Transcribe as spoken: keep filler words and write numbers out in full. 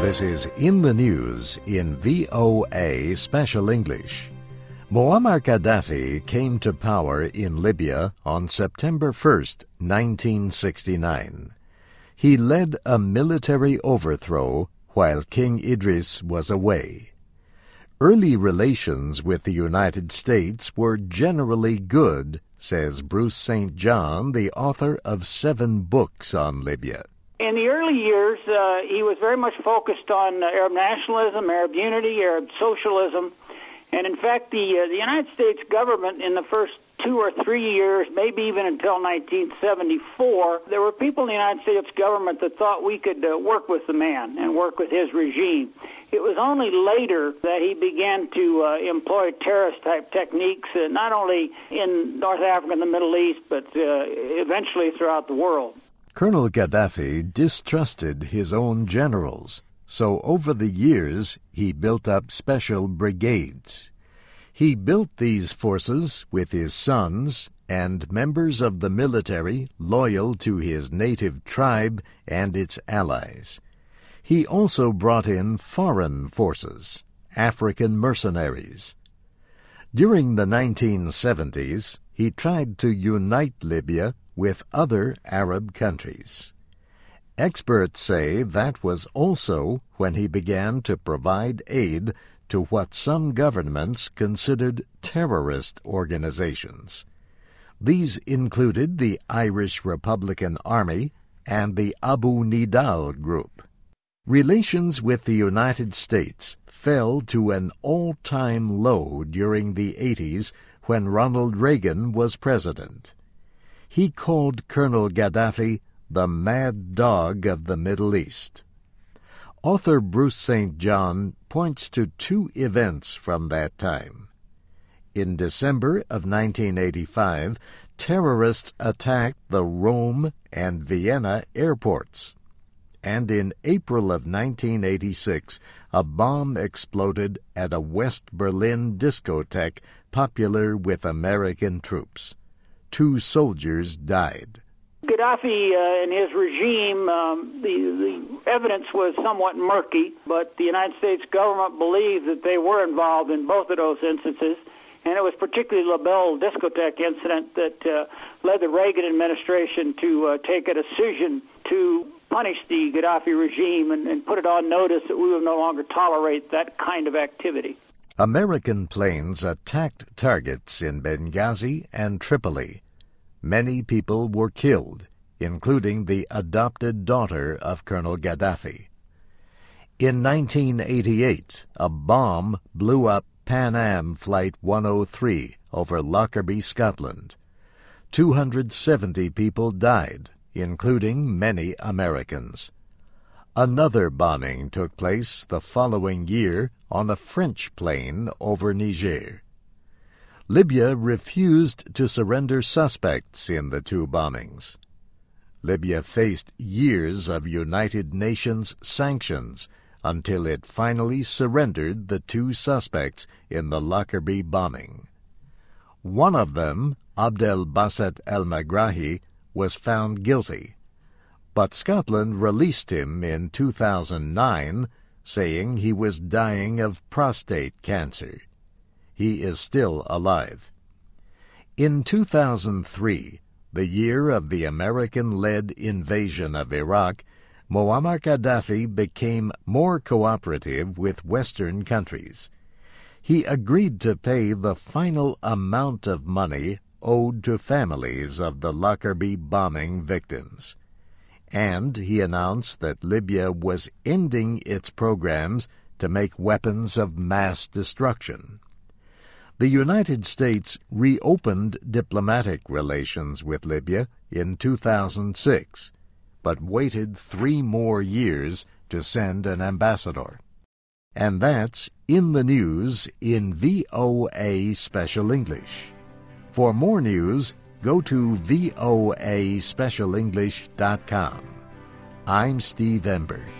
This is In the News in V O A Special English. Muammar Gaddafi came to power in Libya on September first, nineteen sixty-nine. He led a military overthrow while King Idris was away. Early relations with the United States were generally good, says Bruce Saint John, the author of seven books on Libya. In the early years, uh, he was very much focused on uh, Arab nationalism, Arab unity, Arab socialism. And in fact, the, uh, the United States government in the first two or three years, maybe even until nineteen seventy-four, there were people in the United States government that thought we could uh, work with the man and work with his regime. It was only later that he began to uh, employ terrorist-type techniques, uh, not only in North Africa and the Middle East, but uh, eventually throughout the world. Colonel Gaddafi distrusted his own generals, so over the years he built up special brigades. He built these forces with his sons and members of the military loyal to his native tribe and its allies. He also brought in foreign forces, African mercenaries. During the nineteen seventies, he tried to unite Libya with other Arab countries. Experts say that was also when he began to provide aid to what some governments considered terrorist organizations. These included the Irish Republican Army and the Abu Nidal Group. Relations with the United States fell to an all-time low during the eighties when Ronald Reagan was president. He called Colonel Gaddafi the mad dog of the Middle East. Author Bruce Saint John points to two events from that time. In December of nineteen eighty-five, terrorists attacked the Rome and Vienna airports. And in April of nineteen eighty-six, a bomb exploded at a West Berlin discotheque popular with American troops. Two soldiers died. Gaddafi uh, and his regime, um, the, the evidence was somewhat murky, but the United States government believed that they were involved in both of those instances, and it was particularly the Bell discotheque incident that uh, led the Reagan administration to uh, take a decision to punish the Gaddafi regime and, and put it on notice that we would no longer tolerate that kind of activity. American planes attacked targets in Benghazi and Tripoli. Many people were killed, including the adopted daughter of Colonel Gaddafi. In nineteen eighty-eight, a bomb blew up Pan Am Flight one oh three over Lockerbie, Scotland. two hundred seventy people died, including many Americans. Another bombing took place the following year on a French plane over Niger. Libya refused to surrender suspects in the two bombings. Libya faced years of United Nations sanctions until it finally surrendered the two suspects in the Lockerbie bombing. One of them, Abdel Basset el-Megrahi, was found guilty, but Scotland released him in two thousand nine, saying he was dying of prostate cancer. He is still alive. In two thousand three, the year of the American-led invasion of Iraq, Muammar Gaddafi became more cooperative with Western countries. He agreed to pay the final amount of money owed to families of the Lockerbie bombing victims. And he announced that Libya was ending its programs to make weapons of mass destruction. The United States reopened diplomatic relations with Libya in two thousand six, but waited three more years to send an ambassador. And that's In the News in V O A Special English. For more news, go to V O A special english dot com. I'm Steve Ember.